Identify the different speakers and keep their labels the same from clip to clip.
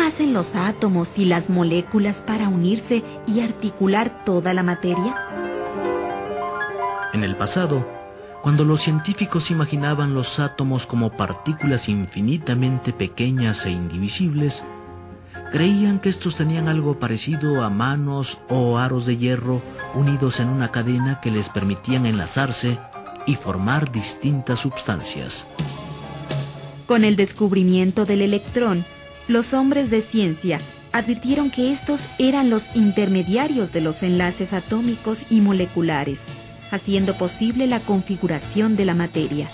Speaker 1: hacen los átomos y las moléculas para unirse y articular toda la materia?
Speaker 2: En el pasado, cuando los científicos imaginaban los átomos como partículas infinitamente pequeñas e indivisibles, creían que estos tenían algo parecido a manos o aros de hierro unidos en una cadena que les permitían enlazarse y formar distintas sustancias.
Speaker 1: Con el descubrimiento del electrón, los hombres de ciencia advirtieron que estos eran los intermediarios de los enlaces atómicos y moleculares, haciendo posible la configuración de la materia.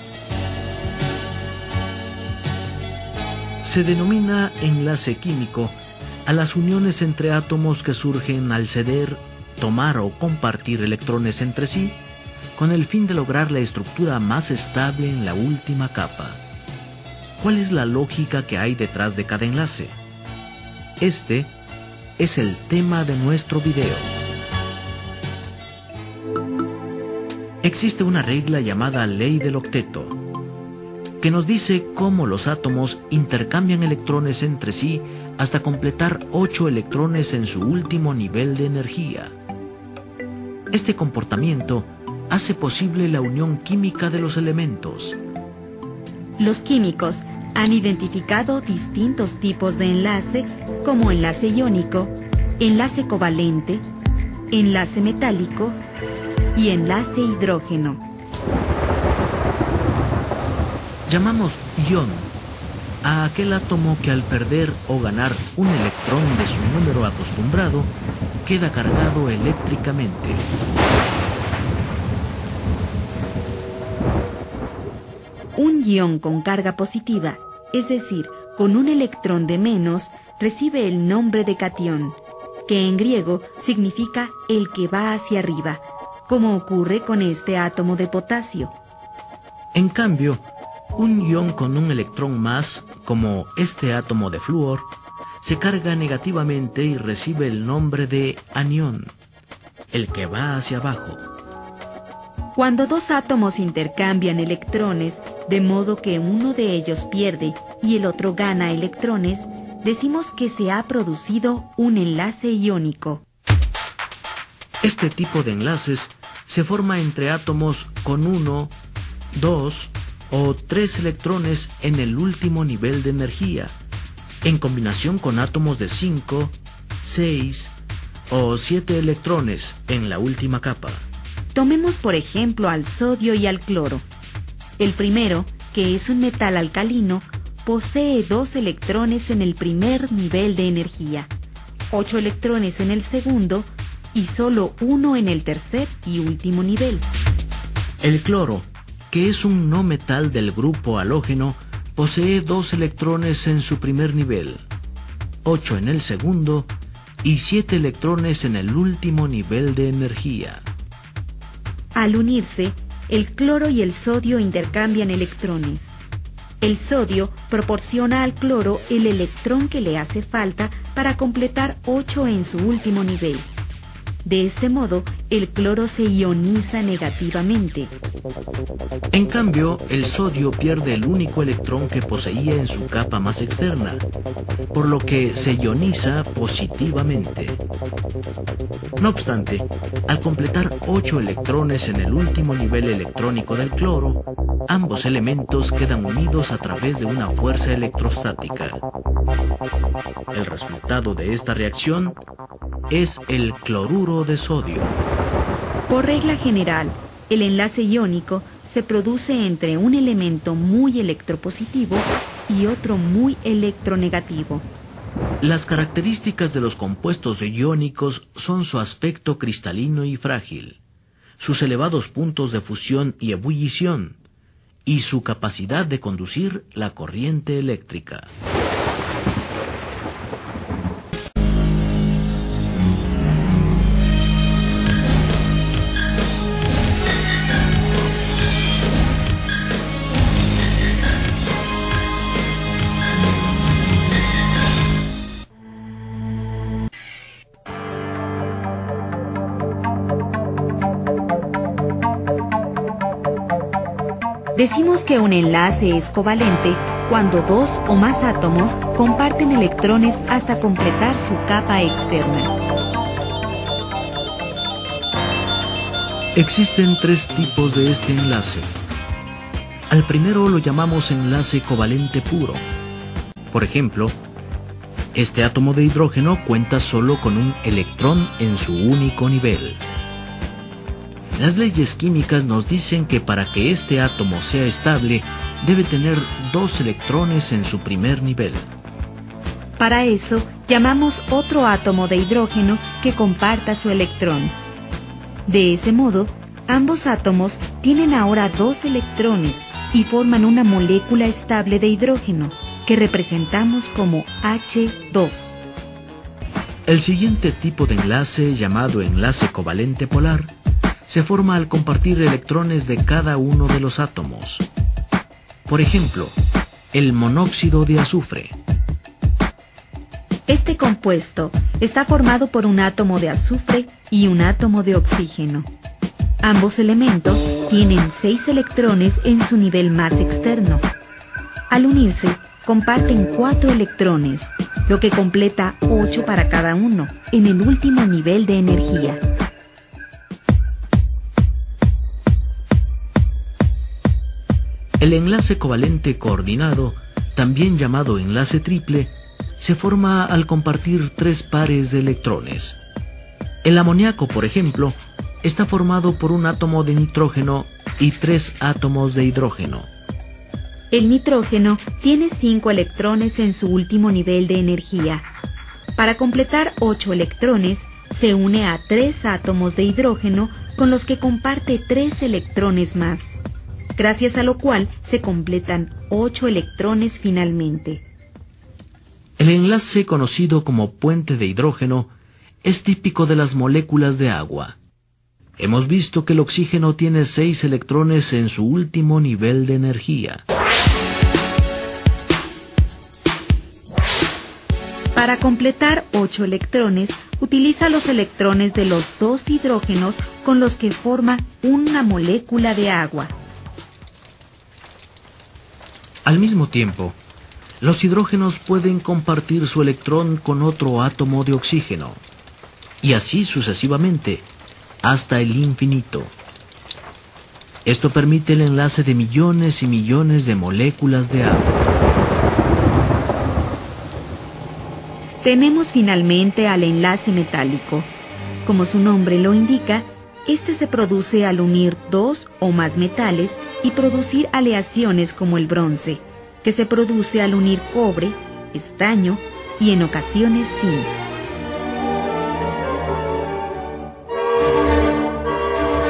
Speaker 2: Se denomina enlace químico a las uniones entre átomos que surgen al ceder, tomar o compartir electrones entre sí, con el fin de lograr la estructura más estable en la última capa. ¿Cuál es la lógica que hay detrás de cada enlace? Este es el tema de nuestro video. Existe una regla llamada ley del octeto, que nos dice cómo los átomos intercambian electrones entre sí hasta completar 8 electrones en su último nivel de energía. Este comportamiento hace posible la unión química de los elementos.
Speaker 1: Los químicos han identificado distintos tipos de enlace como enlace iónico, enlace covalente, enlace metálico y enlace hidrógeno.
Speaker 2: Llamamos ion a aquel átomo que al perder o ganar un electrón de su número acostumbrado queda cargado eléctricamente.
Speaker 1: Un ion con carga positiva, es decir, con un electrón de menos, recibe el nombre de catión, que en griego significa el que va hacia arriba, como ocurre con este átomo de potasio.
Speaker 2: En cambio, un ion con un electrón más, como este átomo de flúor, se carga negativamente y recibe el nombre de anión, el que va hacia abajo.
Speaker 1: Cuando dos átomos intercambian electrones, de modo que uno de ellos pierde y el otro gana electrones, decimos que se ha producido un enlace iónico.
Speaker 2: Este tipo de enlaces se forma entre átomos con 1, 2 o 3 electrones en el último nivel de energía, en combinación con átomos de 5, 6 o 7 electrones en la última capa.
Speaker 1: Tomemos por ejemplo al sodio y al cloro. El primero, que es un metal alcalino, posee 2 electrones en el primer nivel de energía, 8 electrones en el segundo y solo 1 en el tercer y último nivel.
Speaker 2: El cloro, que es un no metal del grupo halógeno, posee 2 electrones en su primer nivel, 8 en el segundo y 7 electrones en el último nivel de energía.
Speaker 1: Al unirse, el cloro y el sodio intercambian electrones. El sodio proporciona al cloro el electrón que le hace falta para completar 8 en su último nivel. De este modo, el cloro se ioniza negativamente.
Speaker 2: En cambio, el sodio pierde el único electrón que poseía en su capa más externa, por lo que se ioniza positivamente. No obstante, al completar 8 electrones en el último nivel electrónico del cloro, ambos elementos quedan unidos a través de una fuerza electrostática. El resultado de esta reacción es el cloruro de sodio.
Speaker 1: Por regla general, el enlace iónico se produce entre un elemento muy electropositivo y otro muy electronegativo.
Speaker 2: Las características de los compuestos iónicos son su aspecto cristalino y frágil, sus elevados puntos de fusión y ebullición, y su capacidad de conducir la corriente eléctrica.
Speaker 1: Decimos que un enlace es covalente cuando dos o más átomos comparten electrones hasta completar su capa externa.
Speaker 2: Existen tres tipos de este enlace. Al primero lo llamamos enlace covalente puro. Por ejemplo, este átomo de hidrógeno cuenta solo con un electrón en su único nivel. Las leyes químicas nos dicen que para que este átomo sea estable, debe tener dos electrones en su primer nivel.
Speaker 1: Para eso, llamamos otro átomo de hidrógeno que comparta su electrón. De ese modo, ambos átomos tienen ahora dos electrones y forman una molécula estable de hidrógeno, que representamos como H2.
Speaker 2: El siguiente tipo de enlace, llamado enlace covalente polar, se forma al compartir electrones de cada uno de los átomos. Por ejemplo, el monóxido de azufre.
Speaker 1: Este compuesto está formado por un átomo de azufre y un átomo de oxígeno. Ambos elementos tienen 6 electrones en su nivel más externo. Al unirse, comparten 4 electrones, lo que completa 8 para cada uno, en el último nivel de energía.
Speaker 2: El enlace covalente coordinado, también llamado enlace triple, se forma al compartir 3 pares de electrones. El amoníaco, por ejemplo, está formado por un átomo de nitrógeno y 3 átomos de hidrógeno.
Speaker 1: El nitrógeno tiene 5 electrones en su último nivel de energía. Para completar 8 electrones, se une a 3 átomos de hidrógeno con los que comparte 3 electrones más, gracias a lo cual se completan 8 electrones finalmente.
Speaker 2: El enlace conocido como puente de hidrógeno es típico de las moléculas de agua. Hemos visto que el oxígeno tiene 6 electrones en su último nivel de energía.
Speaker 1: Para completar 8 electrones, utiliza los electrones de los 2 hidrógenos con los que forma una molécula de agua.
Speaker 2: Al mismo tiempo, los hidrógenos pueden compartir su electrón con otro átomo de oxígeno, y así sucesivamente, hasta el infinito. Esto permite el enlace de millones y millones de moléculas de agua.
Speaker 1: Tenemos finalmente al enlace metálico. Como su nombre lo indica, este se produce al unir 2 o más metales y producir aleaciones como el bronce, que se produce al unir cobre, estaño y en ocasiones zinc.